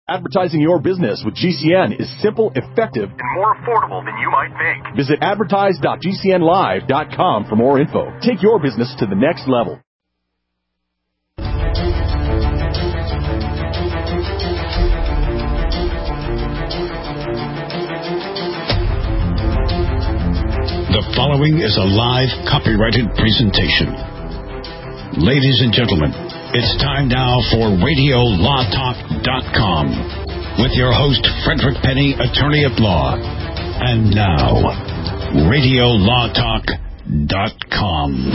Advertising your business with GCN is simple, effective, and more affordable than you might think. Visit advertise.gcnlive.com for more info. Take your business to the next level. The following is a live copyrighted presentation. Ladies and gentlemen, it's time now for RadioLawTalk.com with your host, Frederick Penny, attorney at law. And now, RadioLawTalk.com.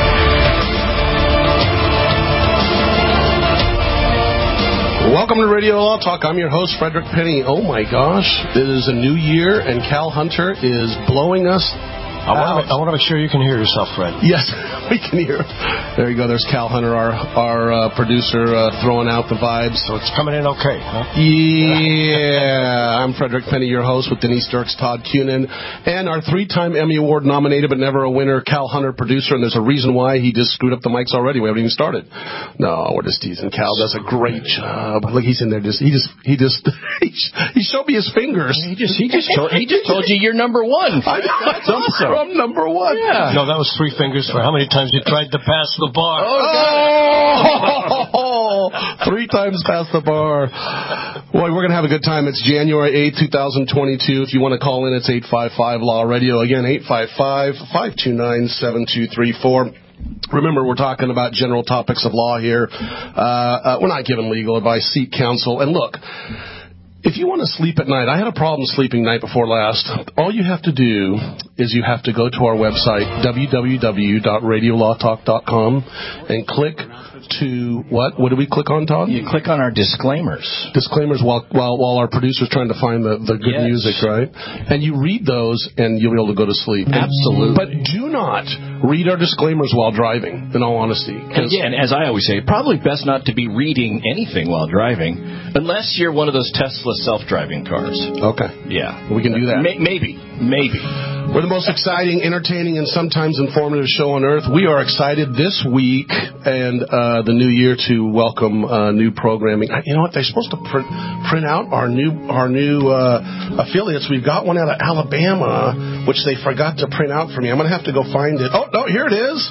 Welcome to Radio Law Talk. I'm your host, Frederick Penny. Oh my gosh, it is a new year, and Cal Hunter is blowing us out. I want to make sure you can hear yourself, Fred. Yes, we can hear. There you go. There's Cal Hunter, our producer, throwing out the vibes. So it's coming in okay, huh? Yeah. I'm Frederick Penny, your host, with Denise Dirks, Todd Cunin, and our 3-time Emmy Award nominated but never a winner, Cal Hunter, producer. And there's a reason why he just screwed up the mics already. We haven't even started. No, we're just teasing. Cal does a great job. Look, he's in there. He showed me his fingers. He just told you you're number one. That's awesome. I'm number one. Yeah. No, that was 3 fingers for how many times you tried to pass the bar. Oh, 3 times past the bar. Boy, we're going to have a good time. It's January 8th, 2022. If you want to call in, it's 855-LAW-RADIO. Again, 855-529-7234. Remember, we're talking about general topics of law here. We're not giving legal advice. Seek counsel. And look, if you want to sleep at night, I had a problem sleeping night before last. All you have to do is you have to go to our website, www.radiolawtalk.com, and click to what? What do we click on, Todd? You click on our disclaimers. Disclaimers while our producer's trying to find the good music, right? And you read those, and you'll be able to go to sleep. Absolutely. But do not read our disclaimers while driving, in all honesty. Again, as I always say, probably best not to be reading anything while driving, unless you're one of those Tesla self-driving cars. Okay. Yeah. We can do that. Maybe. We're the most exciting, entertaining, and sometimes informative show on earth. We are excited this week and the new year to welcome new programming. You know what? They're supposed to print out our new affiliates. We've got one out of Alabama, which they forgot to print out for me. I'm going to have to go find it. Oh, no, here it is.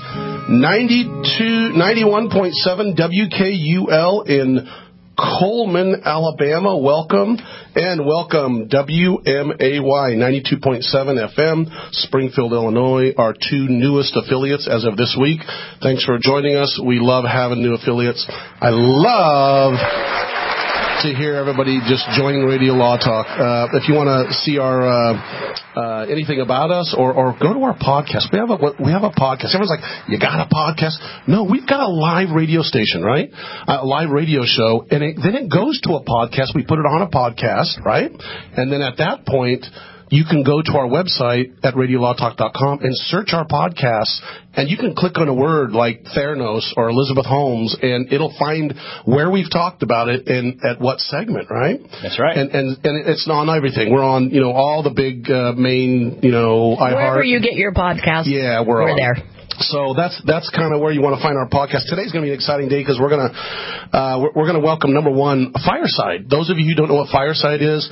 91.7 WKUL in Coleman, Alabama. Welcome. And welcome WMAY 92.7 FM, Springfield, Illinois, our 2 newest affiliates as of this week. Thanks for joining us. We love having new affiliates. I love to hear everybody just joining Radio Law Talk. If you want to see our anything about us, or go to our podcast. We have a podcast. Everyone's like, you got a podcast? No, we've got a live radio station, right? A live radio show, and then it goes to a podcast. We put it on a podcast, right? And then at that point, you can go to our website at radiolawtalk.com and search our podcasts, and you can click on a word like Theranos or Elizabeth Holmes, and it'll find where we've talked about it and at what segment, right? That's right. And it's on everything. We're on, all the big main, wherever you get your podcast. Yeah, we're there. So that's kind of where you want to find our podcast. Today's going to be an exciting day because we're going to welcome, number one, Fireside. Those of you who don't know what Fireside is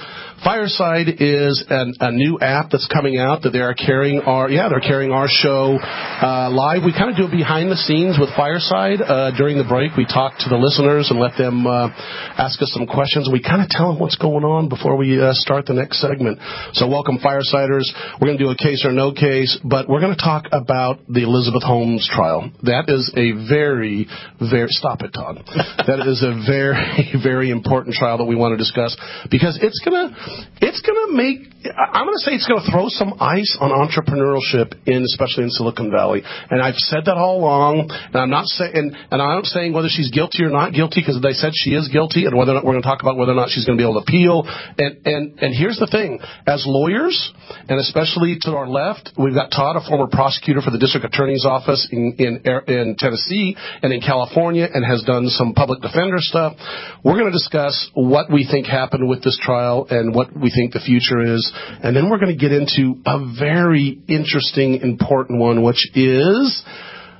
a new app that's coming out that they're carrying our show live. We kind of do it behind the scenes with Fireside. During the break, we talk to the listeners and let them ask us some questions. We kind of tell them what's going on before we start the next segment. So welcome, Firesiders. We're going to do a case or no case, but we're going to talk about the Elizabeth Holmes trial. That is a very, very... Stop it, Todd. That is a very, very important trial that we want to discuss because it's going to make... I'm going to say it's going to throw some ice on entrepreneurship, especially in Silicon Valley. And I've said that all along, and I'm not saying whether she's guilty or not guilty, because they said she is guilty, and whether or not we're going to talk about whether or not she's going to be able to appeal. And here's the thing. As lawyers, and especially to our left, we've got Todd, a former prosecutor for the District Attorney's Office in Tennessee and in California, and has done some public defender stuff. We're going to discuss what we think happened with this trial and what we think the future is. And then we're going to get into a very interesting, important one, which is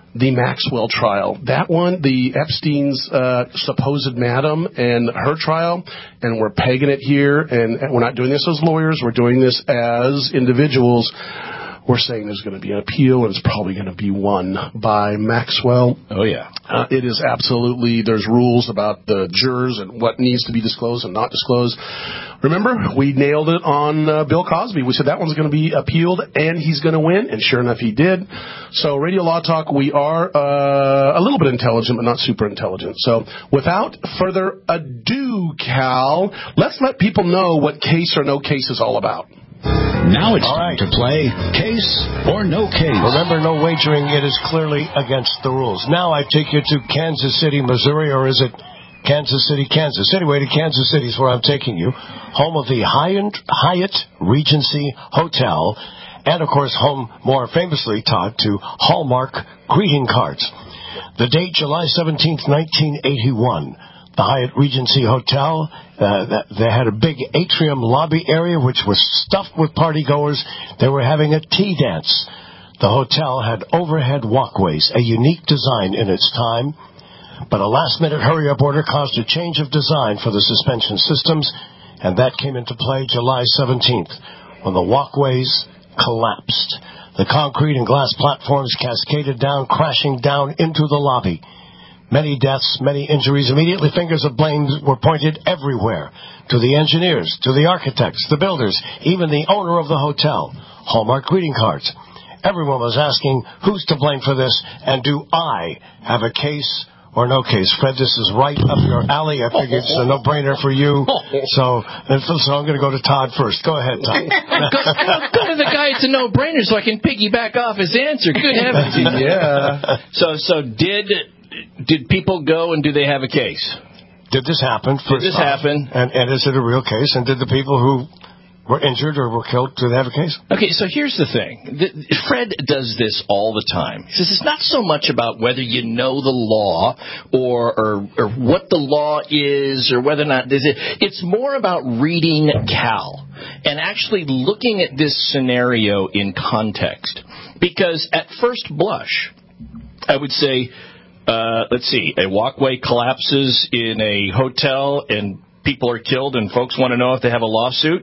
the Maxwell trial. That one, the Epstein's supposed madam and her trial, and we're pegging it here, and we're not doing this as lawyers, we're doing this as individuals. We're saying there's going to be an appeal, and it's probably going to be won by Maxwell. Oh, yeah. It is absolutely, there's rules about the jurors and what needs to be disclosed and not disclosed. Remember, we nailed it on Bill Cosby. We said that one's going to be appealed, and he's going to win, and sure enough, he did. So, Radio Law Talk, we are a little bit intelligent, but not super intelligent. So, without further ado, Cal, let's let people know what Case or No Case is all about. Now it's time to play Case or No Case. Remember, no wagering. It is clearly against the rules. Now I take you to Kansas City, Missouri, or is it Kansas City, Kansas? Anyway, to Kansas City is where I'm taking you. Home of the Hyatt Regency Hotel. And, of course, home, more famously, Todd, to Hallmark greeting cards. The date, July 17th, 1981. The Hyatt Regency Hotel, they had a big atrium lobby area which was stuffed with partygoers. They were having a tea dance. The hotel had overhead walkways, a unique design in its time. But a last-minute hurry-up order caused a change of design for the suspension systems, and that came into play July 17th when the walkways collapsed. The concrete and glass platforms cascaded down, crashing down into the lobby. Many deaths, many injuries. Immediately, fingers of blame were pointed everywhere. To the engineers, to the architects, the builders, even the owner of the hotel. Hallmark greeting cards. Everyone was asking, who's to blame for this, and do I have a case or no case? Fred, this is right up your alley. I figured it's a no-brainer for you. So I'm going to go to Todd first. Go ahead, Todd. Go to the guy. It's a no-brainer so I can piggyback off his answer. Good heavens. Yeah. So did people go and do they have a case? Did this happen? Did this happen? And is it a real case? And did the people who were injured or were killed, do they have a case? Okay, so here's the thing. Fred does this all the time. He says it's not so much about whether you know the law or what the law is or whether or not it's more about reading Cal and actually looking at this scenario in context. Because at first blush, I would say, let's see, a walkway collapses in a hotel and people are killed and folks want to know if they have a lawsuit.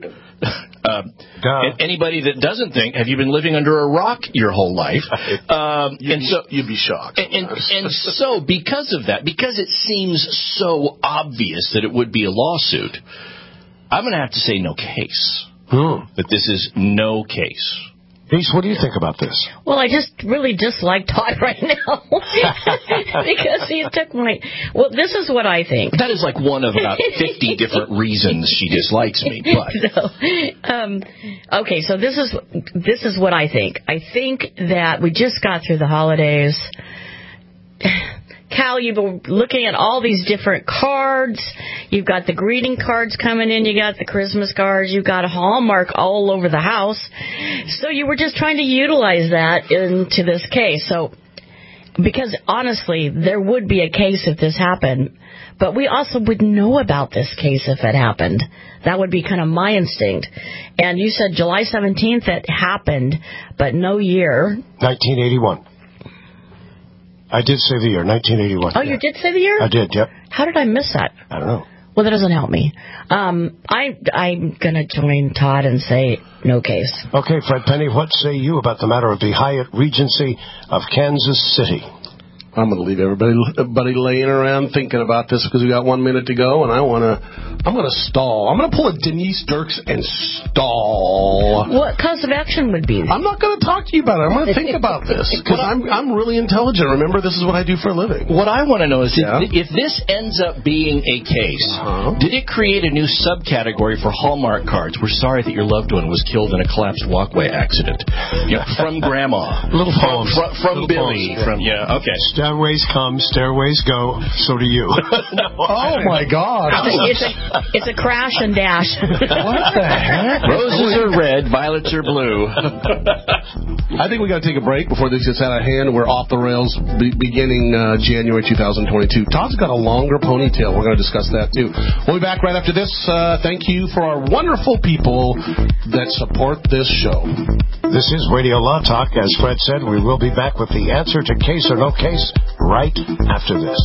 And anybody that doesn't think, have you been living under a rock your whole life? You'd be shocked. And so because of that, because it seems so obvious that it would be a lawsuit, I'm going to have to say no case. That this is no case. Ace, what do you think about this? Well, I just really dislike Todd right now because he took my... Well, this is what I think. That is like one of about 50 different reasons she dislikes me. But. Okay, so this is what I think. I think that we just got through the holidays. Cal, you've been looking at all these different cards. You've got the greeting cards coming in. You got the Christmas cards. You've got a Hallmark all over the house. So you were just trying to utilize that into this case. So, because honestly, there would be a case if this happened. But we also would know about this case if it happened. That would be kind of my instinct. And you said July 17th it happened, but no year. 1981. I did say the year, 1981. Oh, you did say the year? I did, yep. How did I miss that? I don't know. Well, that doesn't help me. I'm going to join Todd and say no case. Okay, Fred Penny, what say you about the matter of the Hyatt Regency of Kansas City? I'm going to leave everybody laying around thinking about this because we got 1 minute to go, and I'm going to stall. I'm going to pull a Denise Dirks and stall. What cause of action would be? I'm not going to talk to you about it. I'm going to think about this because I'm really intelligent. Remember, this is what I do for a living. What I want to know is if this ends up being a case, did it create a new subcategory for Hallmark cards? We're sorry that your loved one was killed in a collapsed walkway accident. From Grandma. Little poems. From Billy. Poems. Okay. Stairways come, stairways go. So do you. Oh my God! It's a crash and dash. What the heck? Roses are red, violets are blue. I think we got to take a break before this gets out of hand. We're off the rails beginning January 2022. Todd's got a longer ponytail. We're going to discuss that too. We'll be back right after this. Thank you for our wonderful people that support this show. This is Radio Law Talk. As Fred said, we will be back with the answer to Case or No Case right after this.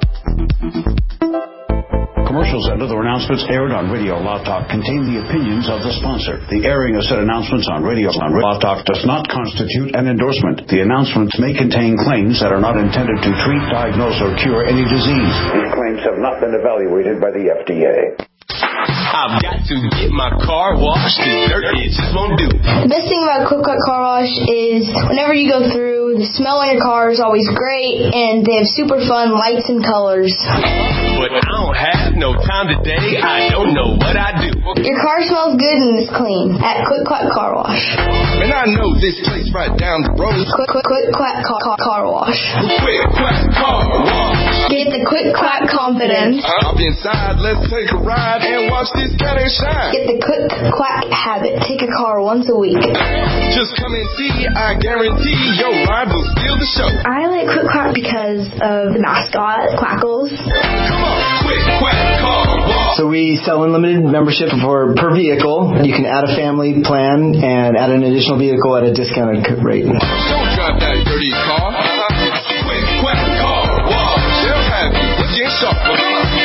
Commercials and other announcements aired on Radio Law Talk contain the opinions of the sponsor. The airing of said announcements on Radio Law Talk does not constitute an endorsement. The announcements may contain claims that are not intended to treat, diagnose, or cure any disease. These claims have not been evaluated by the FDA. I've got to get my car washed. The dirt it just won't do. The best thing about Quick Quack Car Wash is whenever you go through, the smell on your car is always great, and they have super fun lights and colors. But I don't have no time today. I don't know what I do. Your car smells good and is clean at Quick Quack Car Wash. And I know this place right down the road. Quick Quack Car Wash. Quick Quack Car Wash. Get the Quick Quack confidence. I'll be inside. Let's take a ride and watch this cat shine. Get the Quick Quack habit. Take a car once a week. Just come and see. I guarantee your ride will steal the show. I like Quick Quack because of the mascot, Quackles. Come on, Quick Quack Car Wash. So we sell unlimited membership per vehicle. You can add a family plan and add an additional vehicle at a discounted rate. Don't drive that dirty car. Quick Quack Car Wash. They'll have you looking sharp.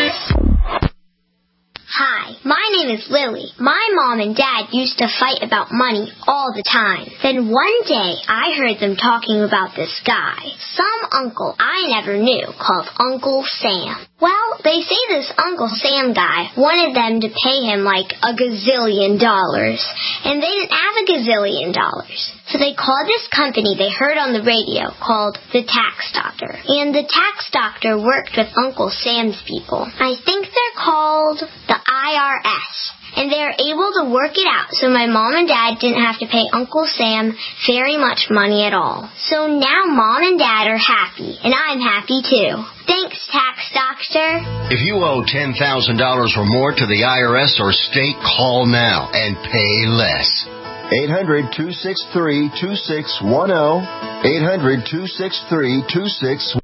Hi, my name is Lily. My mom and dad used to fight about money all the time. Then one day, I heard them talking about this guy, some uncle I never knew, called Uncle Sam. Well, they say this Uncle Sam guy wanted them to pay him like $1 gazillion, and they didn't have $1 gazillion. So they called this company they heard on the radio called the Tax Doctor. And the Tax Doctor worked with Uncle Sam's people. I think they're called the IRS. And they're able to work it out so my mom and dad didn't have to pay Uncle Sam very much money at all. So now mom and dad are happy, and I'm happy too. Thanks, Tax Doctor. If you owe $10,000 or more to the IRS or state, call now and pay less. 800-263-2610. 800-263-2610.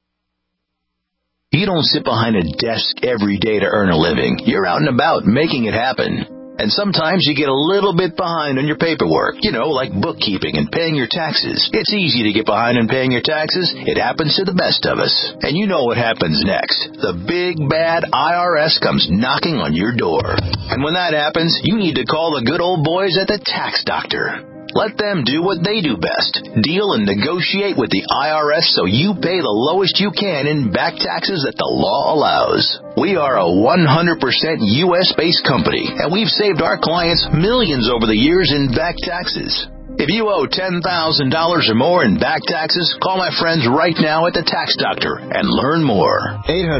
You don't sit behind a desk every day to earn a living. You're out and about making it happen. And sometimes you get a little bit behind on your paperwork, like bookkeeping and paying your taxes. It's easy to get behind on paying your taxes. It happens to the best of us. And you know what happens next. The big, bad IRS comes knocking on your door. And when that happens, you need to call the good old boys at the Tax Doctor. Let them do what they do best. Deal and negotiate with the IRS so you pay the lowest you can in back taxes that the law allows. We are a 100% U.S.-based company, and we've saved our clients millions over the years in back taxes. If you owe $10,000 or more in back taxes, call my friends right now at the Tax Doctor and learn more.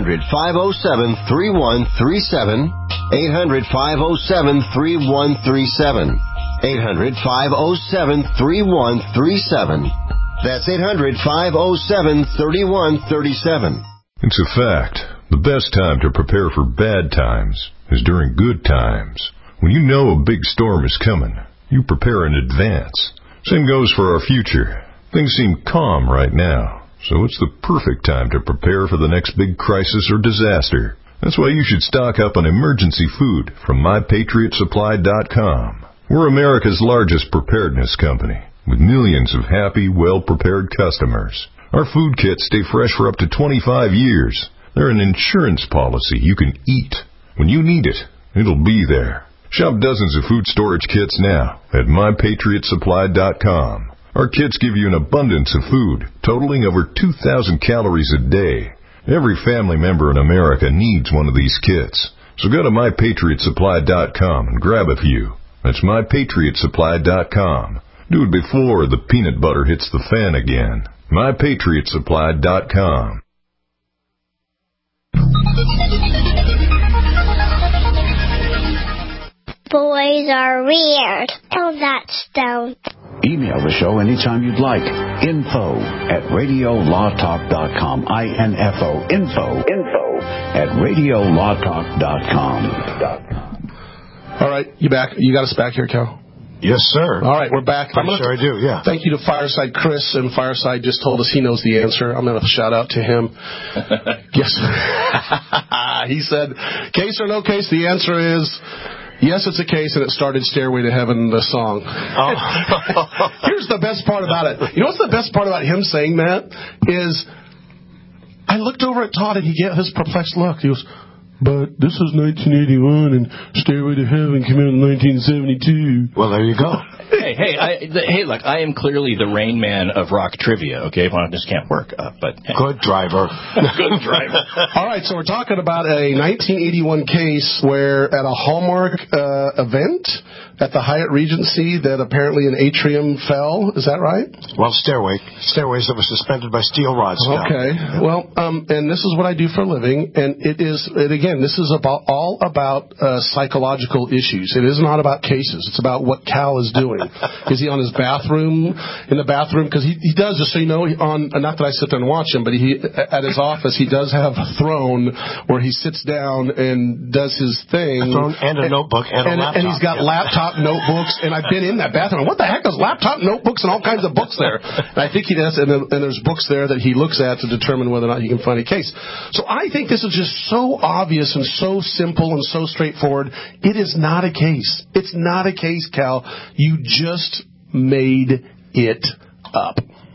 800-507-3137. 800-507-3137. 800-507-3137. That's 800-507-3137. It's a fact. The best time to prepare for bad times is during good times. When you know a big storm is coming, you prepare in advance. Same goes for our future. Things seem calm right now, so it's the perfect time to prepare for the next big crisis or disaster. That's why you should stock up on emergency food from MyPatriotSupply.com. We're America's largest preparedness company, with millions of happy, well-prepared customers. Our food kits stay fresh for up to 25 years. They're an insurance policy you can eat. When you need it, it'll be there. Shop dozens of food storage kits now at MyPatriotSupply.com. Our kits give you an abundance of food, totaling over 2,000 calories a day. Every family member in America needs one of these kits. So go to MyPatriotSupply.com and grab a few. That's MyPatriotSupply.com. Do it before the peanut butter hits the fan again. MyPatriotSupply.com. Boys are weird. Oh, that's stoned. Email the show anytime you'd like. info@radiolawtalk.com. INFO. Info at radiolawtalk.com. All right, you back? You got us back here, Cal? Yes, sir. All right, we're back. I'm sure I do, yeah. Thank you to Fireside Chris, and Fireside just told us he knows the answer. I'm going to shout out to him. Yes. He said, case or no case, the answer is... Yes, it's a case, and it started Stairway to Heaven, the song. Oh. Here's the best part about it. You know what's the best part about him saying that? Is I looked over at Todd, and he gave his perplexed look. He goes, but this was 1981, and Stairway to Heaven came out in 1972. Well, there you go. Hey, look, I am clearly the Rain Man of rock trivia, okay? Well, this can't work, but... Hey. Good driver. Good driver. All right, so we're talking about a 1981 case where at a Hallmark event at the Hyatt Regency that apparently an atrium fell. Is that right? Well, stairways that were suspended by steel rods. Okay. Yeah. Well, and this is what I do for a living, and this is all about psychological issues. It is not about cases. It's about what Cal is doing. Is he on his bathroom, in the bathroom? Because he does, just so you know, not that I sit there and watch him, but at his office, he does have a throne where he sits down and does his thing. A throne and a notebook and a laptop. And he's got laptop notebooks, and I've been in that bathroom. What the heck? There's laptop notebooks and all kinds of books there. And I think he does, and there's books there that he looks at to determine whether or not he can find a case. So I think this is just so obvious and so simple and so straightforward. It is not a case. It's not a case, Cal. You just made it up.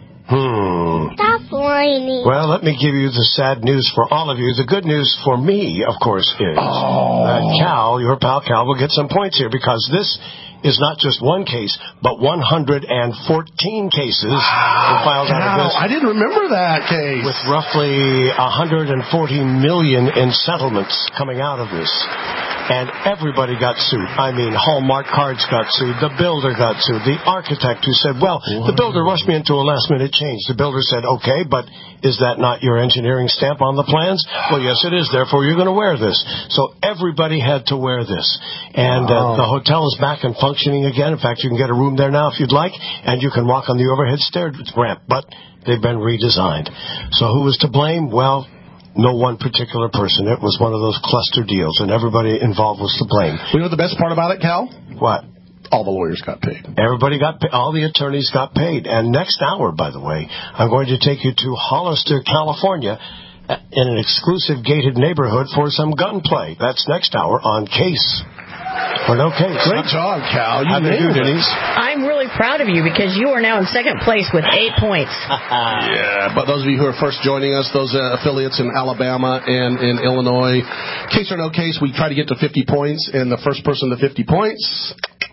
Stop whining. Well, let me give you the sad news for all of you. The good news for me, of course, is that Cal, your pal Cal, will get some points here because this is not just one case, but 114 cases filed out of this. I didn't remember that case. With roughly $140 million in settlements coming out of this. And everybody got sued. I mean, Hallmark Cards got sued. The builder got sued. The architect who said, well, the builder rushed me into a last-minute change. The builder said, okay, but is that not your engineering stamp on the plans? Well, yes, it is. Therefore, you're going to wear this. So everybody had to wear this. And the hotel is back and functioning again. In fact, you can get a room there now if you'd like, and you can walk on the overhead stair ramp. But they've been redesigned. So who was to blame? Well, no one particular person. It was one of those cluster deals, and everybody involved was to blame. You know the best part about it, Cal? What? All the lawyers got paid. Everybody got paid. All the attorneys got paid. And next hour, by the way, I'm going to take you to Hollister, California, in an exclusive gated neighborhood for some gunplay. That's next hour on Case or No Case. Great job, Cal. You nailed it. I'm really proud of you because you are now in second place with 8 points. Yeah, but those of you who are first joining us, those affiliates in Alabama and in Illinois, Case or No Case, we try to get to 50 points, and the first person to 50 points,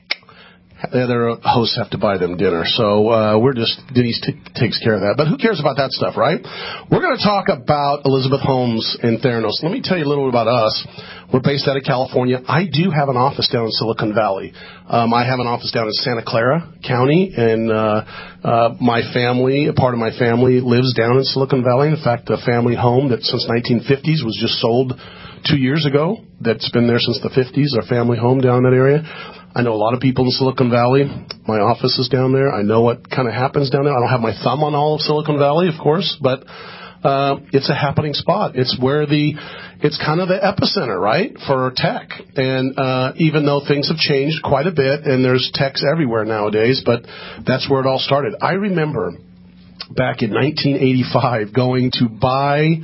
their hosts have to buy them dinner. So Denise takes care of that. But who cares about that stuff, right? We're going to talk about Elizabeth Holmes in Theranos. Let me tell you a little bit about us. We're based out of California. I do have an office down in Silicon Valley. I have an office down in Santa Clara County, and my family, a part of my family, lives down in Silicon Valley. In fact, a family home that since 1950s was just sold 2 years ago. That's been there since the 50s, our family home down in that area. I know a lot of people in Silicon Valley. My office is down there. I know what kind of happens down there. I don't have my thumb on all of Silicon Valley, of course, but it's a happening spot. It's where it's kind of the epicenter, right, for tech. And even though things have changed quite a bit, and there's techs everywhere nowadays, but that's where it all started. I remember back in 1985 going to buy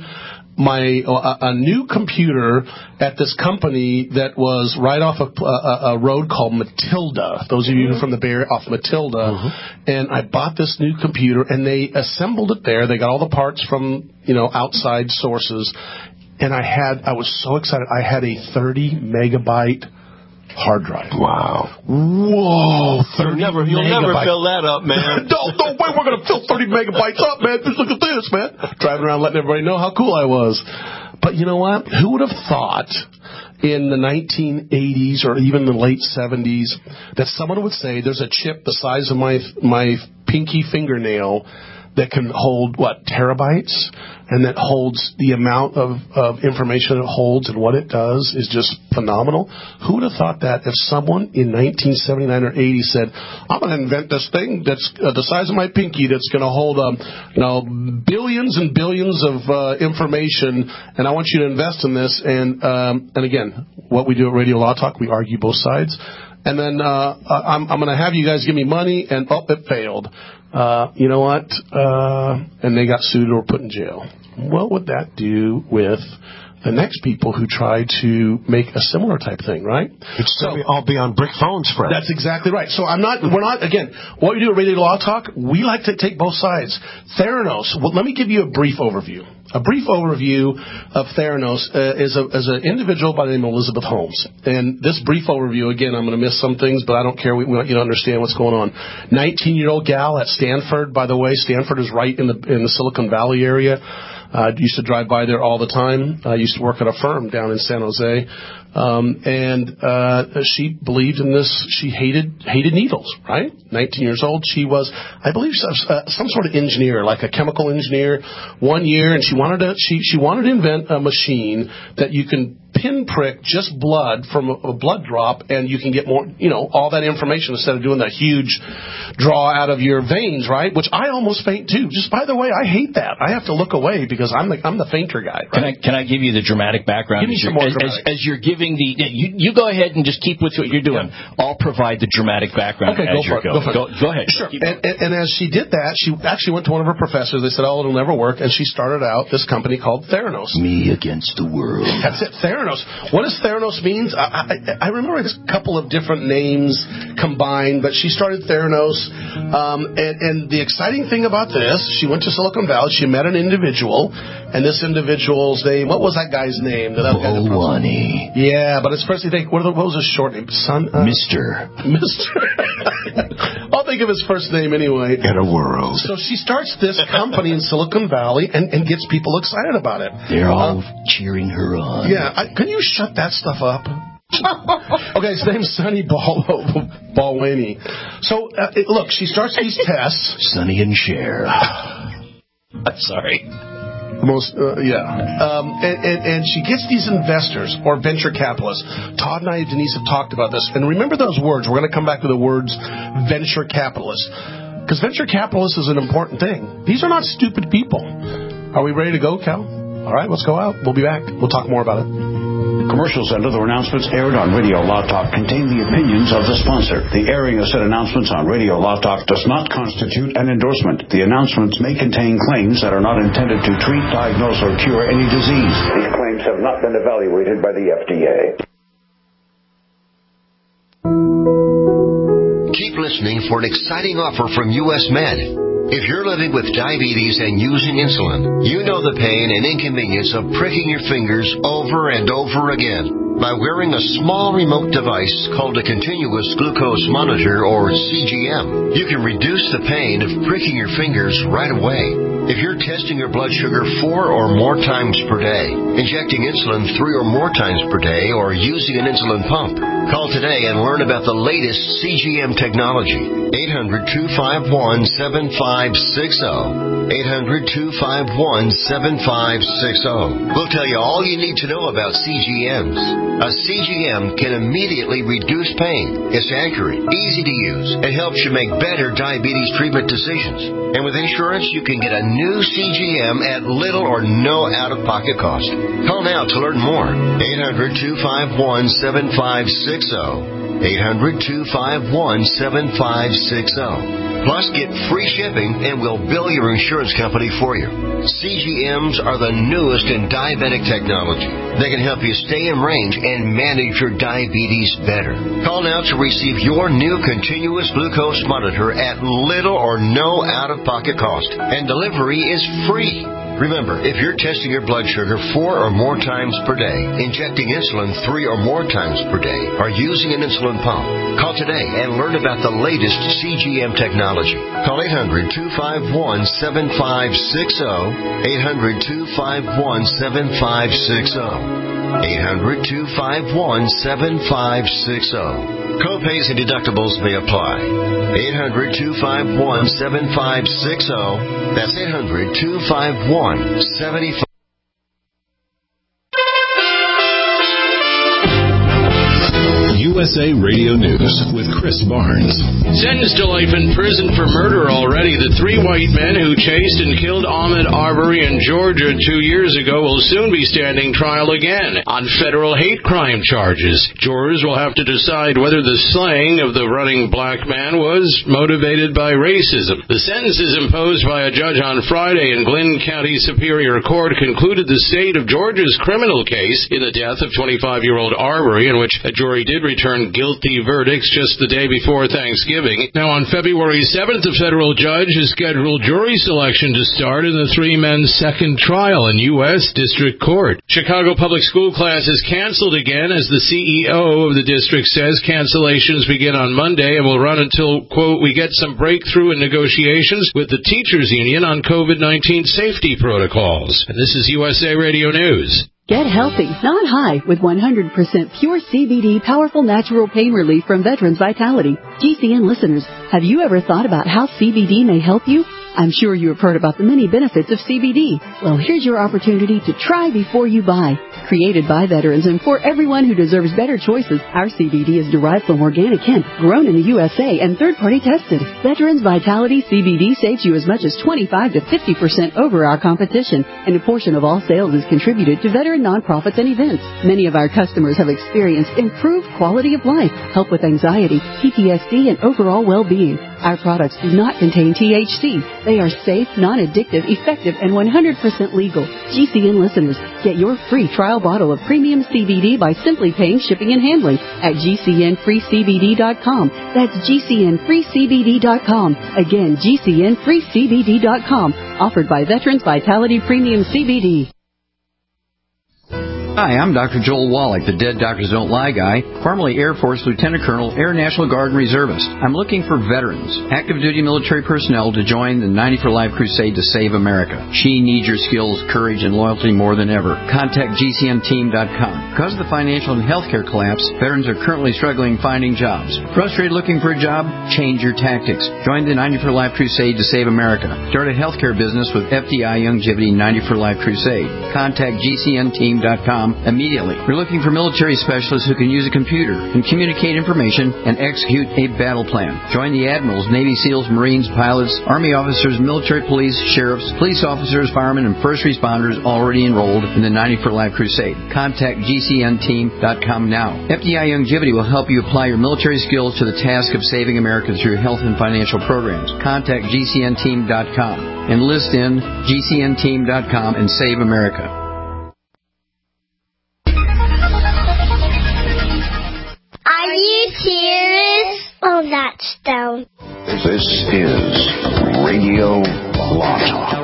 a new computer at this company that was right off a road called Matilda. Those of you from the Bay Area, off Matilda. And I bought this new computer, and they assembled it there. They got all the parts from, outside sources. And I was so excited. I had a 30 megabyte hard drive. Wow. Whoa, 30 You'll never fill that up, man. No way we're going to fill 30 megabytes up, man. Just look at this, man. Driving around letting everybody know how cool I was. But you know what? Who would have thought in the 1980s or even the late 70s that someone would say there's a chip the size of my pinky fingernail that can hold, terabytes, and that holds the amount of information it holds and what it does is just phenomenal. Who would have thought that if someone in 1979 or 80 said, I'm going to invent this thing that's the size of my pinky that's going to hold billions and billions of information, and I want you to invest in this. And again, what we do at Radio Law Talk, we argue both sides. And then I'm going to have you guys give me money, and it failed. You know what? And they got sued or put in jail. What would that do with the next people who try to make a similar type thing, right? It's all be on brick phones, Fred. That's exactly right. So we're not, again, what we do at Radio Law Talk, we like to take both sides. Theranos, let me give you a brief overview. A brief overview of Theranos is an individual by the name of Elizabeth Holmes. And this brief overview, again, I'm going to miss some things, but I don't care. We want you to understand what's going on. 19-year-old gal at Stanford, by the way. Stanford is right in the Silicon Valley area. I used to drive by there all the time. I used to work at a firm down in San Jose. And she believed in this. She hated needles, right? 19 years old. She was, I believe, some sort of engineer, like a chemical engineer, 1 year, and she wanted to invent a machine that you can pinprick just blood from a blood drop, and you can get more, all that information instead of doing that huge draw out of your veins, right? Which I almost faint too. Just by the way, I hate that. I have to look away because I'm the fainter guy. Right? Can I give you the dramatic background? Give me some more dramatic. As you're giving you go ahead and just keep with what you're doing. Yeah. I'll provide the dramatic background. Okay, as go ahead. Sure. And as she did that, she actually went to one of her professors. They said, "Oh, it'll never work," and she started out this company called Theranos. Me against the world. That's it. Theranos. What does Theranos mean? I remember it's a couple of different names combined, but she started Theranos. And the exciting thing about this, she went to Silicon Valley. She met an individual, and this individual's name, what was that guy's name? Bolwani. Yeah, but it's first you think, what was his short name? Mr. I'll think of his first name anyway. In a world. So she starts this company in Silicon Valley and gets people excited about it. They're all cheering her on. Yeah, can you shut that stuff up? Okay, his name's Sonny Bolwani. So, look, she starts these tests. Sonny and Cher. I'm sorry. And she gets these investors or venture capitalists. Todd and I, Denise, have talked about this. And remember those words. We're going to come back to the words venture capitalist. Because venture capitalist is an important thing. These are not stupid people. Are we ready to go, Cal? All right, let's go out. We'll be back. We'll talk more about it. Commercials and other announcements aired on Radio Law Talk contain the opinions of the sponsor. The airing of said announcements on Radio Law Talk does not constitute an endorsement. The announcements may contain claims that are not intended to treat, diagnose, or cure any disease. These claims have not been evaluated by the FDA. Keep listening for an exciting offer from U.S. Med. If you're living with diabetes and using insulin, you know the pain and inconvenience of pricking your fingers over and over again. By wearing a small remote device called a continuous glucose monitor, or CGM, you can reduce the pain of pricking your fingers right away. If you're testing your blood sugar 4 or more times per day, injecting insulin 3 or more times per day, or using an insulin pump, call today and learn about the latest CGM technology. 800-251-7560. 800-251-7560. We'll tell you all you need to know about CGMs. A CGM can immediately reduce pain. It's accurate, easy to use, and helps you make better diabetes treatment decisions. And with insurance, you can get a new CGM at little or no out-of-pocket cost. Call now to learn more. 800-251-7560. 800-251-7560. Plus, get free shipping and we'll bill your insurance company for you. CGMs are the newest in diabetic technology. They can help you stay in range and manage your diabetes better. Call now to receive your new continuous glucose monitor at little or no out-of-pocket cost. And delivery is free. Remember, if you're testing your blood sugar 4 or more times per day, injecting insulin 3 or more times per day, or using an insulin pump, call today and learn about the latest CGM technology. Call 800-251-7560, 800-251-7560. 800-251-7560. Copays and deductibles may apply. 800-251-7560. That's 800-251-7560. USA Radio News with Chris Barnes. Sentenced to life in prison for murder already, the three white men who chased and killed Ahmaud Arbery in Georgia 2 years ago will soon be standing trial again on federal hate crime charges. Jurors will have to decide whether the slaying of the running black man was motivated by racism. The sentences imposed by a judge on Friday in Glynn County Superior Court concluded the state of Georgia's criminal case in the death of 25-year-old Arbery, in which a jury did return guilty verdicts just the day before Thanksgiving. Now, on February 7th, a federal judge has scheduled jury selection to start in the three men's second trial in U.S. District Court. Chicago Public School classes canceled again, as the CEO of the district says. Cancellations begin on Monday and will run until, quote, we get some breakthrough in negotiations with the teachers union on COVID-19 safety protocols. And this is USA Radio News. Get healthy, not high, with 100% pure CBD powerful natural pain relief from Veterans Vitality. GCN listeners, have you ever thought about how CBD may help you? I'm sure you have heard about the many benefits of CBD. Well, here's your opportunity to try before you buy. Created by veterans and for everyone who deserves better choices, our CBD is derived from organic hemp, grown in the USA, and third-party tested. Veterans Vitality CBD saves you as much as 25 to 50% over our competition, and a portion of all sales is contributed to veteran nonprofits and events. Many of our customers have experienced improved quality of life, help with anxiety, PTSD, and overall well-being. Our products do not contain THC. They are safe, non-addictive, effective, and 100% legal. GCN listeners, get your free trial bottle of premium CBD by simply paying shipping and handling at GCNFreeCBD.com. That's GCNFreeCBD.com. Again, GCNFreeCBD.com. Offered by Veterans Vitality Premium CBD. Hi, I'm Dr. Joel Wallach, the Dead Doctors Don't Lie guy, formerly Air Force Lieutenant Colonel, Air National Guard Reservist. I'm looking for veterans, active duty military personnel to join the 90 for Life crusade to save America. She needs your skills, courage, and loyalty more than ever. Contact GCNteam.com. Because of the financial and healthcare collapse, veterans are currently struggling finding jobs. Frustrated looking for a job? Change your tactics. Join the 90 for Life crusade to save America. Start a healthcare business with FDI Youngevity 90 for Life crusade. Contact GCNteam.com immediately. We're looking for military specialists who can use a computer and communicate information and execute a battle plan. Join the admirals, Navy SEALs, Marines, pilots, Army officers, military police, sheriffs, police officers, firemen, and first responders already enrolled in the 90 for Life crusade. Contact GCNteam.com now. FDI Youngevity will help you apply your military skills to the task of saving America through health and financial programs. Contact GCNteam.com. Enlist in GCNteam.com and save America. Are you serious? Oh, that's down. This is Radio Law Talk.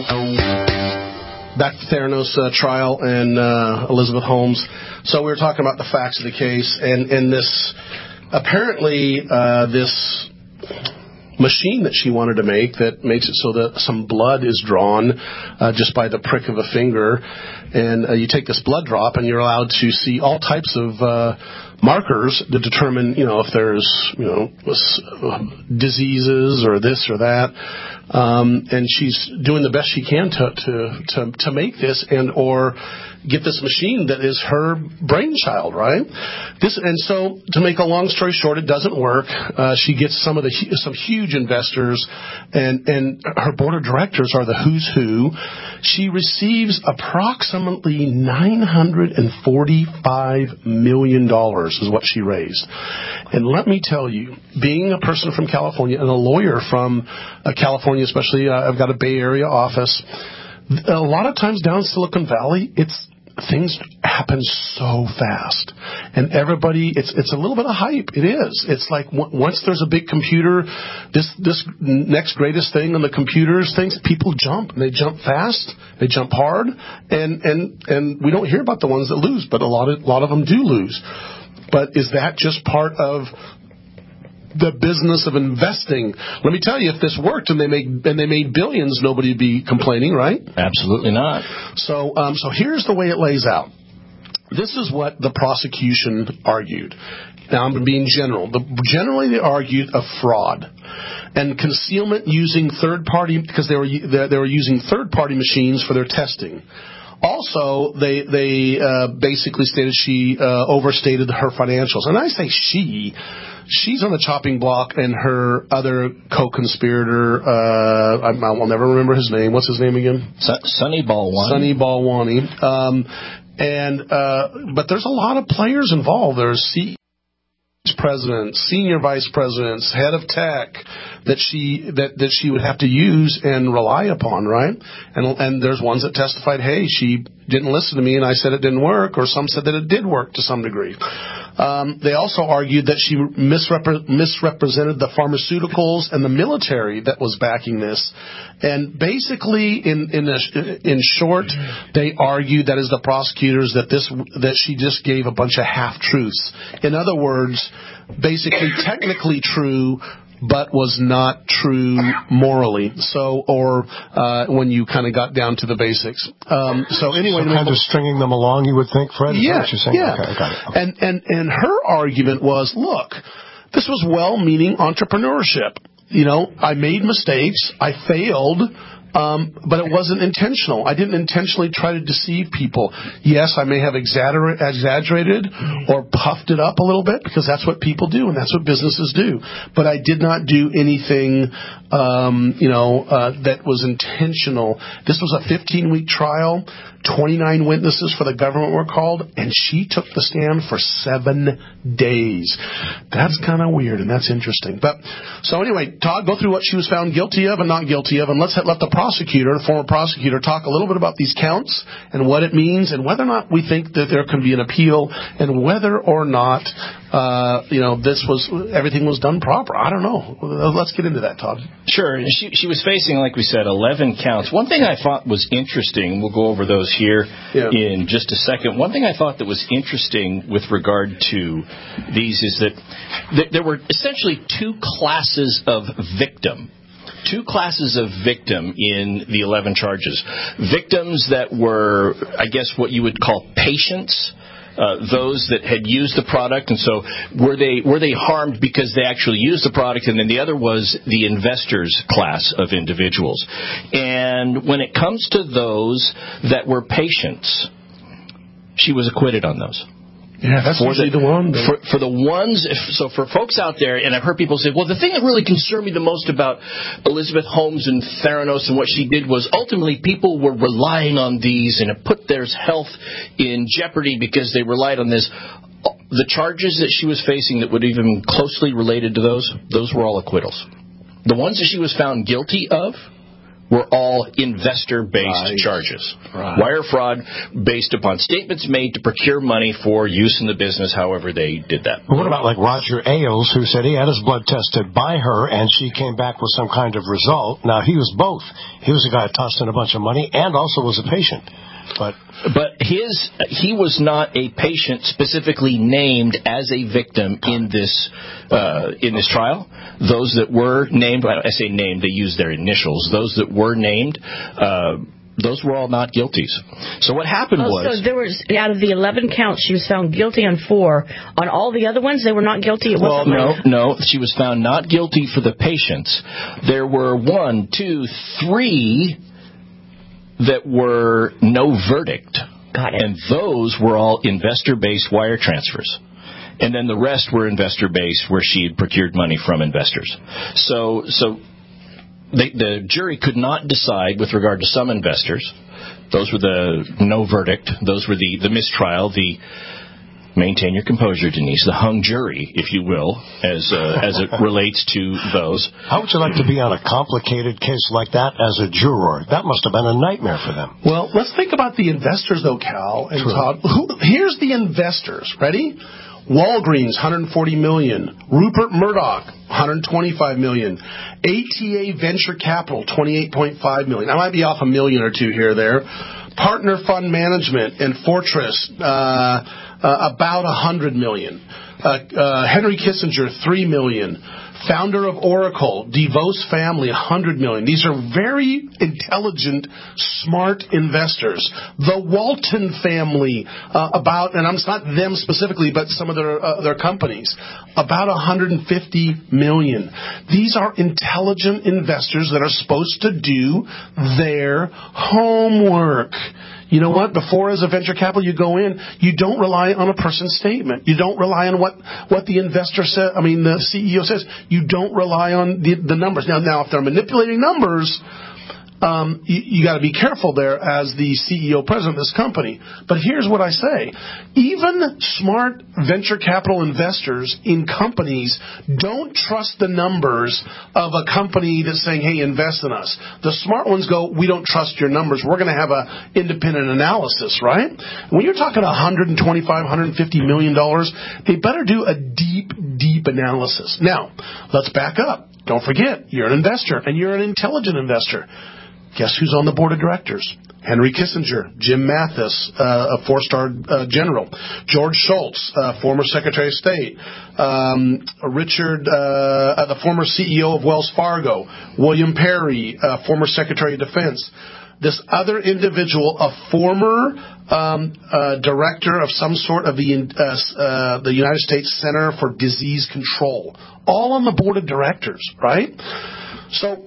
Back to Theranos trial and Elizabeth Holmes. So we were talking about the facts of the case, and this apparently this machine that she wanted to make that makes it so that some blood is drawn just by the prick of a finger, and you take this blood drop and you're allowed to see all types of markers to determine, if there's, diseases or this or that. And she's doing the best she can to make this or get this machine that is her brainchild, right? So to make a long story short, it doesn't work. She gets some huge investors, and her board of directors are the who's who. She receives approximately $945 million is what she raised. And let me tell you, being a person from California and a lawyer from California, especially, I've got a Bay Area office. A lot of times down Silicon Valley, things happen so fast, and everybody, it's a little bit of hype. It is. It's like once there's a big computer, this next greatest thing on the computers, people jump, and they jump fast, they jump hard, and we don't hear about the ones that lose, but a lot of them do lose. But is that just part of the business of investing? Let me tell you, if this worked and they made billions, nobody'd be complaining, right? Absolutely not. So here's the way it lays out. this is what the prosecution argued. Now, I'm being general. Generally, they argued of fraud and concealment using third-party, because they were using third-party machines for their testing. Also, they basically stated she overstated her financials. And I say she's on the chopping block, and her other co-conspirator, I'll never remember his name. What's his name again? Sonny Balwani. Sonny Balwani. But there's a lot of players involved. There's presidents, senior vice presidents, head of tech that she would have to use and rely upon, right? And there's ones that testified, hey, she didn't listen to me and I said it didn't work, or some said that it did work to some degree. They also argued that she misrepresented the pharmaceuticals and the military that was backing this. And basically, in short, they argued, that is the prosecutors, that she just gave a bunch of half-truths. In other words, basically technically true, but was not true morally. So, or when you kind of got down to the basics. So anyway, kind of stringing them along, you would think, Fred? Yeah, Is that what you're saying? yeah. Okay, got it. And her argument was, look, this was well-meaning entrepreneurship. You know, I made mistakes, I failed, but it wasn't intentional. I didn't intentionally try to deceive people. Yes, I may have exaggerated or puffed it up a little bit, because that's what people do and that's what businesses do. But I did not do anything, that was intentional. This was a 15-week trial. 29 witnesses for the government were called, and she took the stand for 7 days. That's kind of weird, and that's interesting. But so anyway, Todd, go through what she was found guilty of and not guilty of, and let's let the former prosecutor, talk a little bit about these counts and what it means, and whether or not we think that there can be an appeal, and whether or not everything was done proper. I don't know. Let's get into that, Todd. Sure. She was facing, like we said, 11 counts. One thing I thought was interesting, we'll go over those here in just a second. One thing I thought that was interesting with regard to these is that there were essentially two classes of victim. Two classes of victim in the 11 charges. Victims that were, I guess, what you would call patients. Those that had used the product, and so were they harmed because they actually used the product, and then the other was the investors class of individuals. And when it comes to those that were patients, she was acquitted on those. Yeah, that's usually the one. For the ones, so for folks out there, and I've heard people say, well, the thing that really concerned me the most about Elizabeth Holmes and Theranos and what she did was ultimately people were relying on these, and it put their health in jeopardy because they relied on this. The charges that she was facing that would even closely related to those were all acquittals. The ones that she was found guilty of were all investor-based charges. Right. Wire fraud based upon statements made to procure money for use in the business, however they did that. But what about like Roger Ailes, who said he had his blood tested by her and she came back with some kind of result? Now, he was both. He was a guy that tossed in a bunch of money and also was a patient. But he was not a patient specifically named as a victim in this trial. Those that were named, I say named, they used their initials. Those that were named, those were all not guilties. So what happened was... So there was, out of the 11 counts, she was found guilty on 4. On all the other ones, they were not guilty? No. She was found not guilty for the patients. There were 1, 2, 3... that were no verdict. Got it. And those were all investor-based wire transfers. And then the rest were investor-based, where she had procured money from investors. So the jury could not decide with regard to some investors. Those were the no verdict. Those were the mistrial, the maintain your composure, Denise, the hung jury, if you will, as it relates to those. How would you like to be on a complicated case like that as a juror? That must have been a nightmare for them. Well, let's think about the investors, though, Cal and Todd. Here's the investors. Ready? Walgreens, $140 million. Rupert Murdoch, $125 million. ATA Venture Capital, $28.5 million. I might be off $1 million or $2 here or there. Partner Fund Management and Fortress, about $100 million. Henry Kissinger, $3 million. Founder of Oracle, DeVos family, $100 million. These are very intelligent, smart investors. The Walton family, and it's not them specifically, but some of their companies, about $150 million. These are intelligent investors that are supposed to do their homework. You know what? Before, as a venture capital, you go in, you don't rely on a person's statement. You don't rely on what the investor says. I mean, the CEO says. You don't rely on the numbers. Now, if they're manipulating numbers, you got to be careful there as the CEO president of this company. But here's what I say. Even smart venture capital investors in companies don't trust the numbers of a company that's saying, hey, invest in us. The smart ones go, we don't trust your numbers. We're going to have an independent analysis, right? When you're talking $125, $150 million, they better do a deep analysis. Now, let's back up. Don't forget, you're an investor, and you're an intelligent investor. Guess who's on the board of directors? Henry Kissinger, Jim Mathis, a four-star general, George Shultz, former Secretary of State, Richard, the former CEO of Wells Fargo, William Perry, former Secretary of Defense. This other individual, a former director of some sort of the United States Center for Disease Control, all on the board of directors, right? So,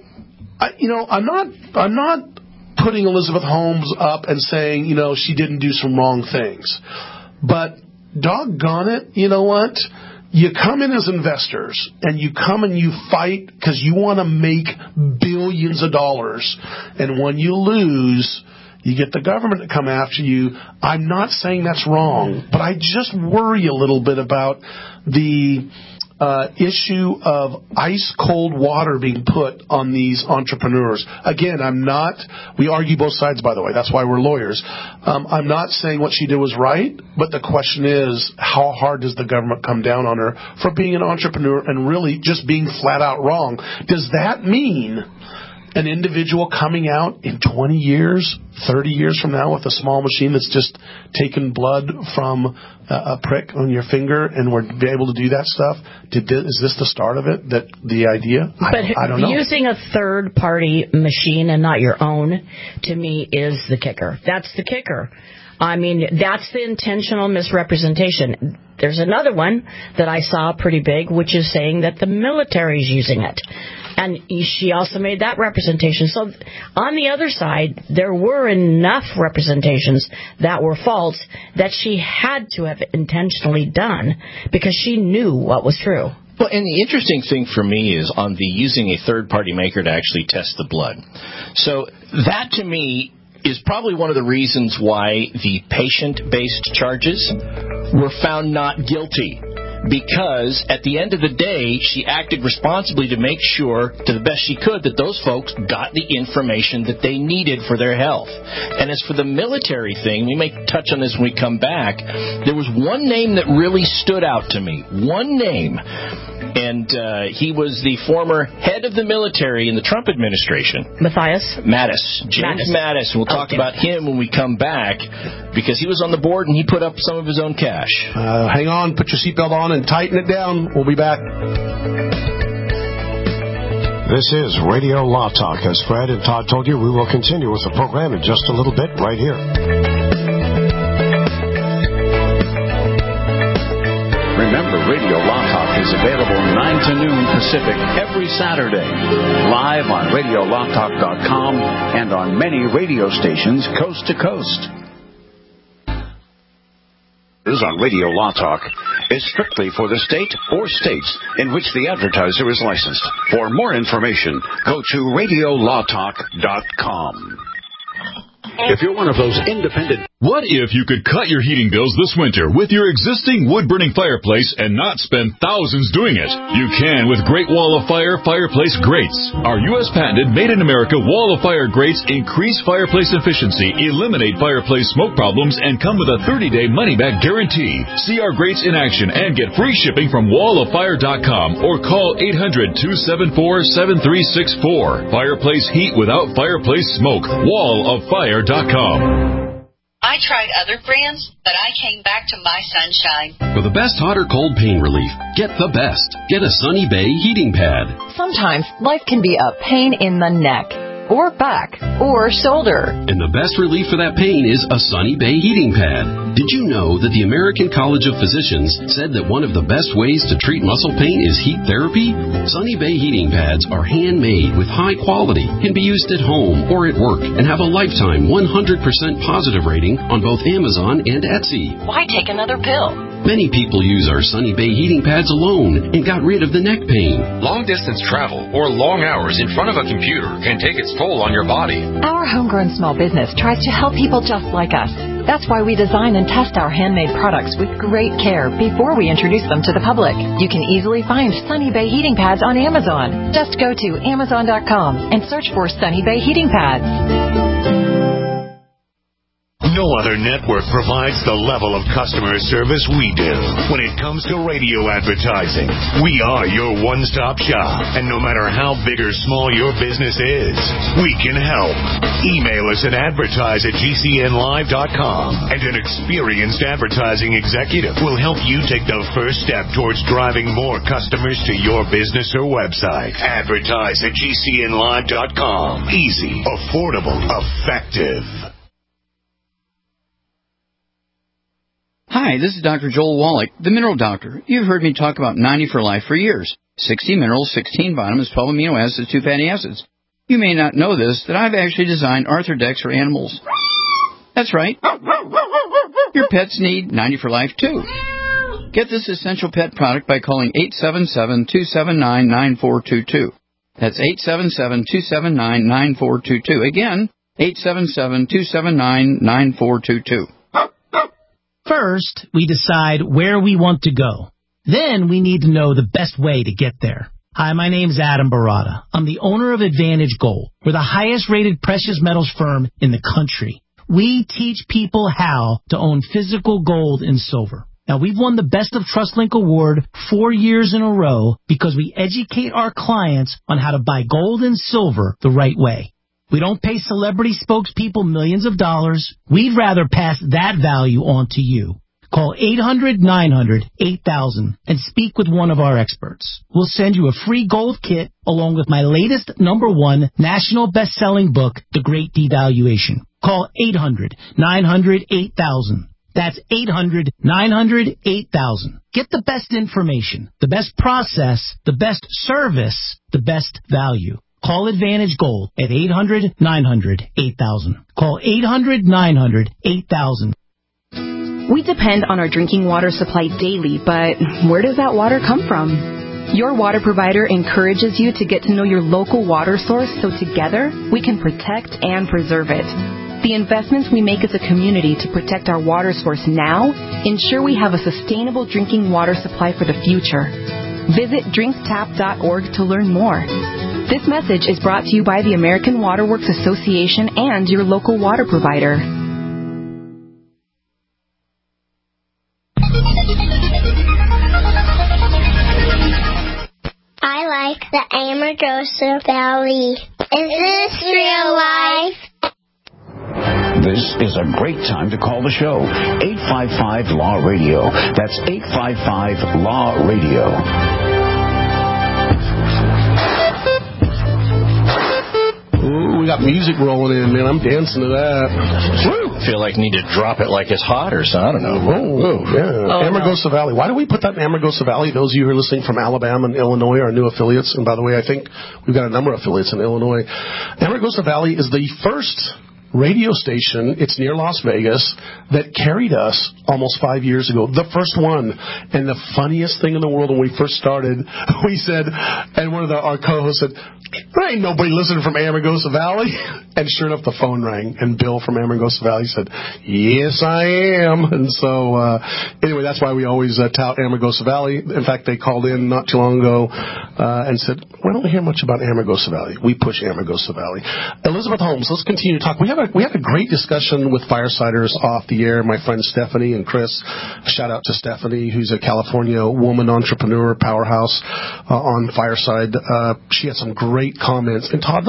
I'm not putting Elizabeth Holmes up and saying, she didn't do some wrong things. But doggone it, you know what? You come in as investors and you come and you fight because you want to make billions of dollars. And when you lose, you get the government to come after you. I'm not saying that's wrong, but I just worry a little bit about the issue of ice cold water being put on these entrepreneurs. Again, we argue both sides, by the way. That's why we're lawyers. I'm not saying what she did was right, but the question is, how hard does the government come down on her for being an entrepreneur and really just being flat out wrong? Does that mean an individual coming out in 20 years, 30 years from now with a small machine that's just taken blood from a prick on your finger and we're able to do that stuff? Is this the start of it, the idea? I don't know. Using a third-party machine and not your own, to me, is the kicker. That's the kicker. I mean, that's the intentional misrepresentation. There's another one that I saw pretty big, which is saying that the military's using it. And she also made that representation. So on the other side, there were enough representations that were false that she had to have intentionally done because she knew what was true. Well, and the interesting thing for me is on the using a third-party maker to actually test the blood. So that, to me, is probably one of the reasons why the patient-based charges were found not guilty. Because at the end of the day, she acted responsibly to make sure, to the best she could, that those folks got the information that they needed for their health. And as for the military thing, we may touch on this when we come back. There was one name that really stood out to me. One name. And he was the former head of the military in the Trump administration. James Mattis. We'll talk about him when we come back because he was on the board and he put up some of his own cash. Hang on, put your seatbelt on and tighten it down. We'll be back. This is Radio Law Talk. As Fred and Todd told you, we will continue with the program in just a little bit right here. Remember, Radio Law Talk is available 9 to noon Pacific every Saturday, live on RadioLawTalk.com and on many radio stations coast to coast. On Radio Law Talk is strictly for the state or states in which the advertiser is licensed. For more information, go to RadioLawTalk.com. If you're one of those independent... What if you could cut your heating bills this winter with your existing wood-burning fireplace and not spend thousands doing it? You can with Great Wall of Fire Fireplace Grates. Our U.S. patented made-in-America Wall of Fire grates increase fireplace efficiency, eliminate fireplace smoke problems, and come with a 30-day money-back guarantee. See our grates in action and get free shipping from wallofire.com or call 800-274-7364. Fireplace heat without fireplace smoke. Wallofire.com. I tried other brands, but I came back to My Sunshine. For the best hot or cold pain relief, get the best. Get a Sunny Bay heating pad. Sometimes life can be a pain in the neck, or back, or shoulder. And the best relief for that pain is a Sunny Bay heating pad. Did you know that the American College of Physicians said that one of the best ways to treat muscle pain is heat therapy? Sunny Bay heating pads are handmade with high quality, can be used at home or at work, and have a lifetime 100% positive rating on both Amazon and Etsy. Why take another pill? Many people use our Sunny Bay heating pads alone and got rid of the neck pain. Long-distance travel or long hours in front of a computer can take its toll on your body. Our homegrown small business tries to help people just like us. That's why we design and test our handmade products with great care before we introduce them to the public. You can easily find Sunny Bay heating pads on Amazon. Just go to Amazon.com and search for Sunny Bay heating pads. No other network provides the level of customer service we do. When it comes to radio advertising, we are your one-stop shop. And no matter how big or small your business is, we can help. Email us at advertise@gcnlive.com, and an experienced advertising executive will help you take the first step towards driving more customers to your business or website. Advertise@gcnlive.com. Easy, affordable, effective. Hi, this is Dr. Joel Wallach, the Mineral Doctor. You've heard me talk about 90 for Life for years. 60 minerals, 16 vitamins, 12 amino acids, 2 fatty acids. You may not know this, that I've actually designed Arthrodex for animals. That's right. Your pets need 90 for Life, too. Get this essential pet product by calling 877-279-9422. That's 877-279-9422. Again, 877-279-9422. First, we decide where we want to go. Then we need to know the best way to get there. Hi, my name's Adam Barada. I'm the owner of Advantage Gold. We're the highest rated precious metals firm in the country. We teach people how to own physical gold and silver. Now, we've won the Best of TrustLink Award 4 years in a row because we educate our clients on how to buy gold and silver the right way. We don't pay celebrity spokespeople millions of dollars. We'd rather pass that value on to you. Call 800-900-8000 and speak with one of our experts. We'll send you a free gold kit along with my latest #1 national best-selling book, The Great Devaluation. Call 800-900-8000. That's 800-900-8000. Get the best information, the best process, the best service, the best value. Call Advantage Gold at 800-900-8000. Call 800-900-8000. We depend on our drinking water supply daily, but where does that water come from? Your water provider encourages you to get to know your local water source so together we can protect and preserve it. The investments we make as a community to protect our water source now ensure we have a sustainable drinking water supply for the future. Visit drinktap.org to learn more. This message is brought to you by the American Water Works Association and your local water provider. I like the Amargosa Valley. Is this real life? This is a great time to call the show. 855-LAW-RADIO. That's 855-LAW-RADIO. Ooh, we got music rolling in, man. I'm dancing to that. Woo! I feel like I need to drop it like it's hot or something. I don't know. Oh, yeah. Amargosa Valley. Why do we put that in Amargosa Valley? Those of you who are listening from Alabama and Illinois, our new affiliates. And by the way, I think we've got a number of affiliates in Illinois. Amargosa Valley is the first radio station, it's near Las Vegas, that carried us almost 5 years ago. The first one. And the funniest thing in the world, when we first started, we said, and one of our co-hosts said, there ain't nobody listening from Amargosa Valley. And sure enough, the phone rang, and Bill from Amargosa Valley said, yes, I am. And so, anyway, that's why we always tout Amargosa Valley. In fact, they called in not too long ago and said, we don't hear much about Amargosa Valley. We push Amargosa Valley. Elizabeth Holmes, let's continue to talk. We have had a great discussion with Firesiders off the air. My friend Stephanie and Chris, shout out to Stephanie, who's a California woman entrepreneur powerhouse on Fireside. She had some great comments. And Todd,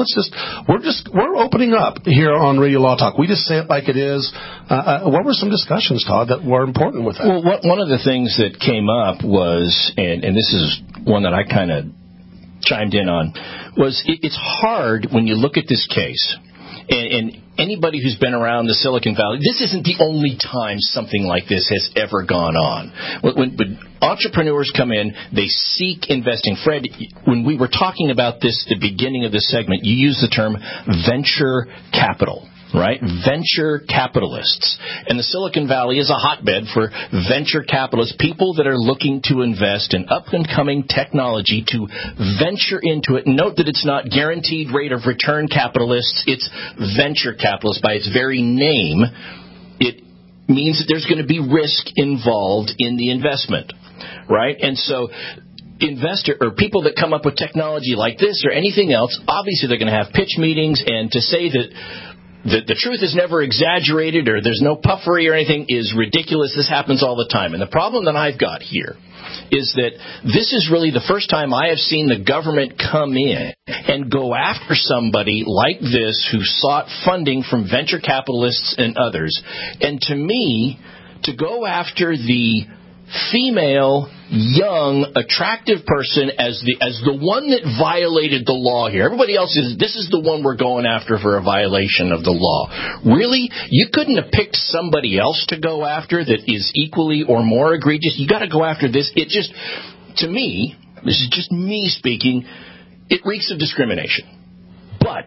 we're opening up here on Radio Law Talk. We just say it like it is. What were some discussions, Todd, that were important with that? Well, one of the things that came up was, and this is one that I kind of chimed in on, was it's hard when you look at this case, and anybody who's been around the Silicon Valley, this isn't the only time something like this has ever gone on. When entrepreneurs come in, they seek investing. Fred, when we were talking about this at the beginning of this segment, you used the term venture capital. Right? Venture capitalists. And the Silicon Valley is a hotbed for venture capitalists, people that are looking to invest in up-and-coming technology to venture into it. Note that it's not guaranteed rate of return capitalists. It's venture capitalists. By its very name, it means that there's going to be risk involved in the investment. Right? And so investor or people that come up with technology like this or anything else, obviously they're going to have pitch meetings, and to say that the truth is never exaggerated or there's no puffery or anything is ridiculous. This happens all the time. And the problem that I've got here is that this is really the first time I have seen the government come in and go after somebody like this who sought funding from venture capitalists and others. And to me, to go after the female, young, attractive person as the one that violated the law here. Everybody else this is the one we're going after for a violation of the law. Really? You couldn't have picked somebody else to go after that is equally or more egregious? You got to go after this. It just, to me, this is just me speaking, it reeks of discrimination. But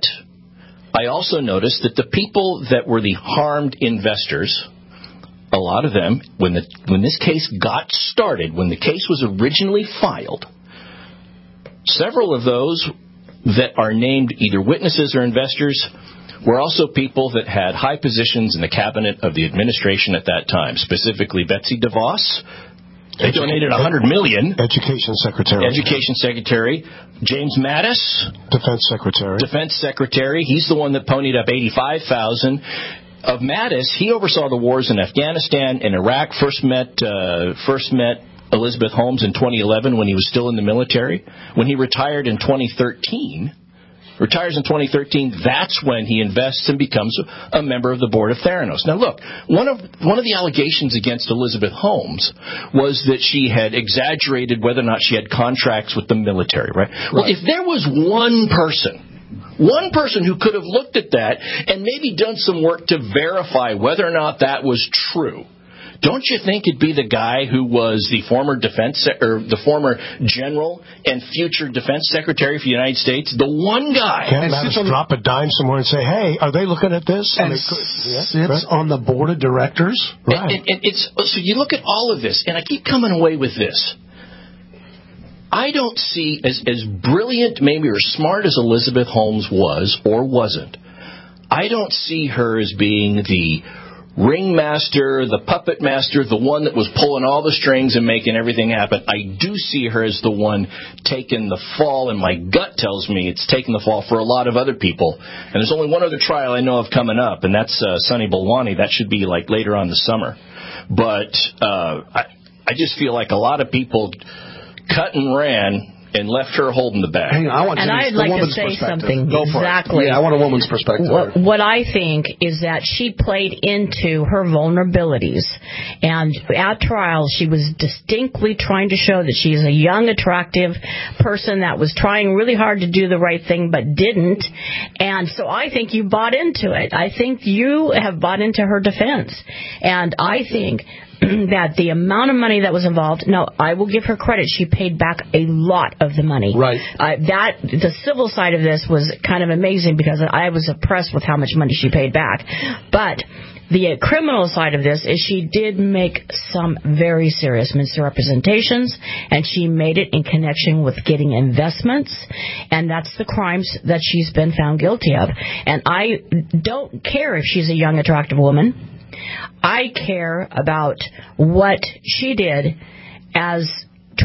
I also noticed that the people that were the harmed investors, a lot of them, when this case got started, when the case was originally filed, several of those that are named either witnesses or investors were also people that had high positions in the cabinet of the administration at that time, specifically Betsy DeVos. They donated $100 million. Education Secretary. James Mattis. Defense Secretary. He's the one that ponied up $85,000. Of Mattis, he oversaw the wars in Afghanistan and Iraq. First met Elizabeth Holmes in 2011 when he was still in the military. When he retires in 2013, that's when he invests and becomes a member of the board of Theranos. Now, look, one of the allegations against Elizabeth Holmes was that she had exaggerated whether or not she had contracts with the military, right? Well, if there was one person who could have looked at that and maybe done some work to verify whether or not that was true, don't you think it'd be the guy who was the former the former general and future defense secretary for the United States? The one guy. Can't Mattis drop a dime somewhere and say, hey, are they looking at this? And sits on the board of directors? Right. And so you look at all of this, and I keep coming away with this. I don't see, as brilliant maybe or smart as Elizabeth Holmes was or wasn't, I don't see her as being the ringmaster, the puppet master, the one that was pulling all the strings and making everything happen. I do see her as the one taking the fall, and my gut tells me it's taking the fall for a lot of other people. And there's only one other trial I know of coming up, and that's Sunny Balwani. That should be like later on this summer. But I just feel like a lot of people cut and ran and left her holding the bag. I'd like to say something. Exactly. Yeah, I want a woman's perspective. What I think is that she played into her vulnerabilities. And at trial, she was distinctly trying to show that she's a young, attractive person that was trying really hard to do the right thing but didn't. And so I think you bought into it. I think you have bought into her defense. And I think that the amount of money that was involved, now, I will give her credit. She paid back a lot of the money. Right. The civil side of this was kind of amazing because I was impressed with how much money she paid back. But the criminal side of this is she did make some very serious misrepresentations, and she made it in connection with getting investments, and that's the crimes that she's been found guilty of. And I don't care if she's a young, attractive woman. I care about what she did as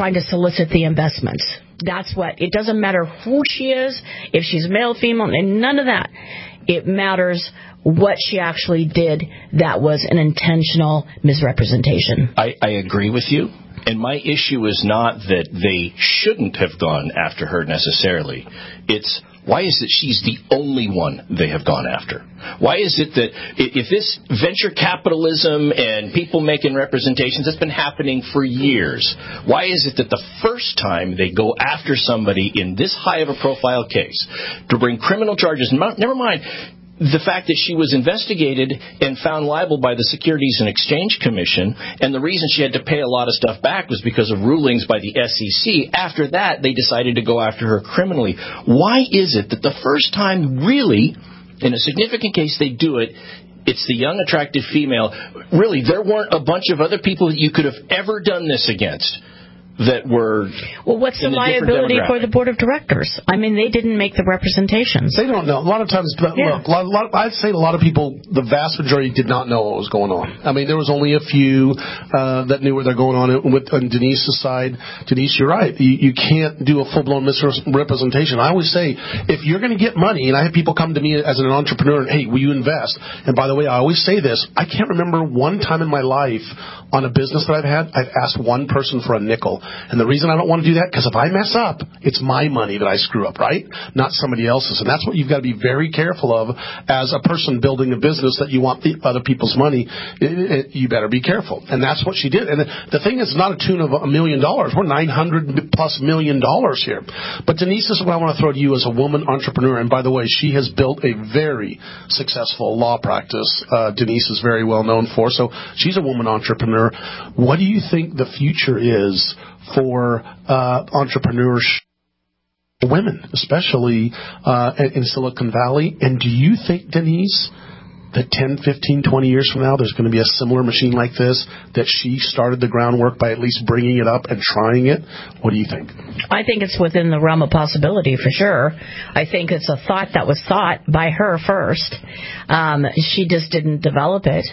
trying to solicit the investments. That's what, it doesn't matter who she is, if she's male, female, and none of that. It matters what she actually did that was an intentional misrepresentation. I agree with you. And my issue is not that they shouldn't have gone after her necessarily. It's why is it she's the only one they have gone after? Why is it that if this venture capitalism and people making representations that's been happening for years, why is it that the first time they go after somebody in this high of a profile case to bring criminal charges, never mind the fact that she was investigated and found liable by the Securities and Exchange Commission, and the reason she had to pay a lot of stuff back was because of rulings by the SEC. After that, they decided to go after her criminally. Why is it that the first time, really, in a significant case, they do it, it's the young, attractive female? Really, there weren't a bunch of other people that you could have ever done this against that were what's the liability for the board of directors? I mean, they didn't make the representations. They don't know. A lot of times, look, I'd say a lot of people, the vast majority, did not know what was going on. I mean, there was only a few that knew what they're going on. On Denise's side, Denise, you're right. You can't do a full-blown misrepresentation. I always say, if you're going to get money, and I have people come to me as an entrepreneur, and, hey, will you invest? And by the way, I always say this. I can't remember one time in my life on a business that I've had, I've asked one person for a nickel. And the reason I don't want to do that, because if I mess up, it's my money that I screw up, right? Not somebody else's. And that's what you've got to be very careful of as a person building a business that you want other people's money. You better be careful. And that's what she did. And the thing is, it's not a tune of $1 million. We're $900+ million here. But Denise, this is what I want to throw to you as a woman entrepreneur. And by the way, she has built a very successful law practice. Denise is very well known for. So she's a woman entrepreneur. What do you think the future is for entrepreneurs, women, especially in Silicon Valley? And do you think, Denise, that 10, 15, 20 years from now, there's going to be a similar machine like this, that she started the groundwork by at least bringing it up and trying it? What do you think? I think it's within the realm of possibility, for sure. I think it's a thought that was thought by her first. She just didn't develop it.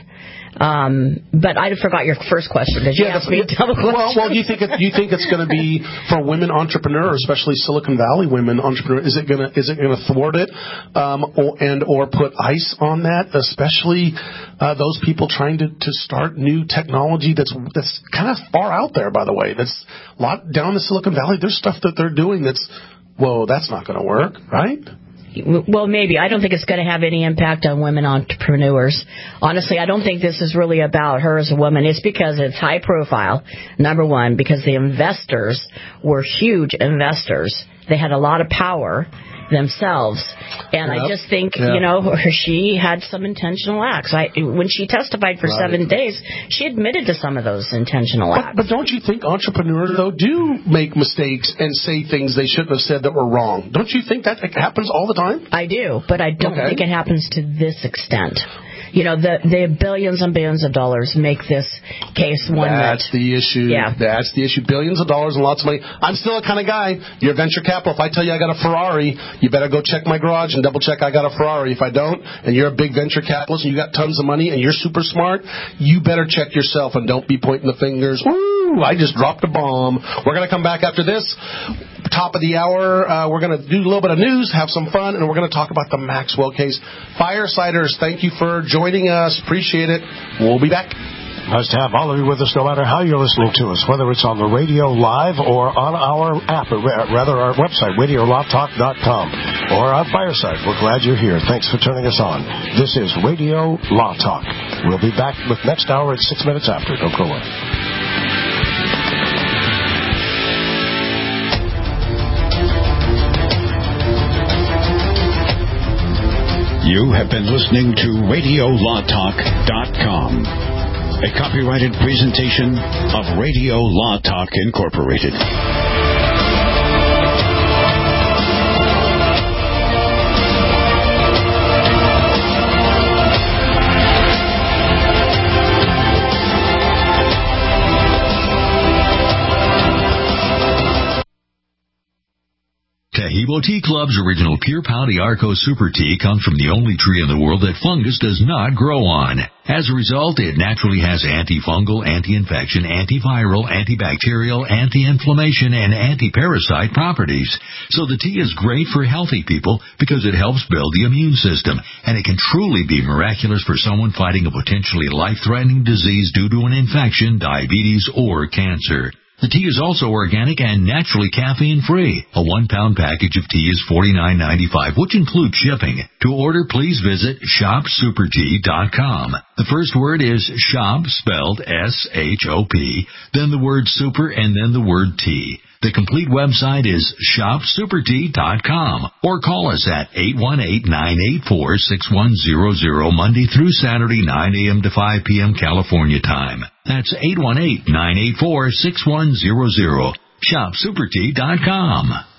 But I forgot your first question. Did you ask me a double question? Well, do you think it's going to be for women entrepreneurs, especially Silicon Valley women entrepreneurs? Is it going to thwart it, or put ice on that, especially those people trying to start new technology that's kind of far out there? By the way, that's a lot down in Silicon Valley. There's stuff that they're doing that's not going to work, right? Well, maybe. I don't think it's going to have any impact on women entrepreneurs. Honestly, I don't think this is really about her as a woman. It's because it's high profile, number one, because the investors were huge investors. They had a lot of power themselves. And I just think, she had some intentional acts. When she testified for 7 days, she admitted to some of those intentional acts. But don't you think entrepreneurs, though, do make mistakes and say things they shouldn't have said that were wrong? Don't you think that happens all the time? I do, but I don't think it happens to this extent. The billions and billions of dollars make this case one That's the issue. Yeah. That's the issue. Billions of dollars and lots of money. I'm still a kind of guy. You're venture capital. If I tell you I got a Ferrari, you better go check my garage and double check I got a Ferrari. If I don't, and you're a big venture capitalist and you got tons of money and you're super smart, you better check yourself and don't be pointing the fingers. Woo! I just dropped a bomb. We're going to come back after this. Top of the hour, we're going to do a little bit of news, have some fun, and we're going to talk about the Maxwell case. Firesiders, thank you for joining us. Appreciate it. We'll be back. Nice to have all of you with us, no matter how you're listening to us, whether it's on the radio live or on our app, or rather our website, radiolawtalk.com, or on Fireside. We're glad you're here. Thanks for turning us on. This is Radio Law Talk. We'll be back with next hour at 6 minutes after. Don't go away. You have been listening to RadioLawTalk.com, a copyrighted presentation of Radio Law Talk Incorporated. Tahibo Tea Club's original Pure Pau d'Arco Super Tea comes from the only tree in the world that fungus does not grow on. As a result, it naturally has antifungal, anti-infection, antiviral, antibacterial, anti-inflammation, and anti-parasite properties. So the tea is great for healthy people because it helps build the immune system, and it can truly be miraculous for someone fighting a potentially life-threatening disease due to an infection, diabetes, or cancer. The tea is also organic and naturally caffeine-free. A 1-pound package of tea is $49.95, which includes shipping. To order, please visit shopsupertea.com. The first word is shop, spelled S-H-O-P, then the word super, and then the word tea. The complete website is shopsupertea.com, or call us at 818-984-6100 Monday through Saturday, 9 a.m. to 5 p.m. California time. That's 818-984-6100. Shopsupertea.com.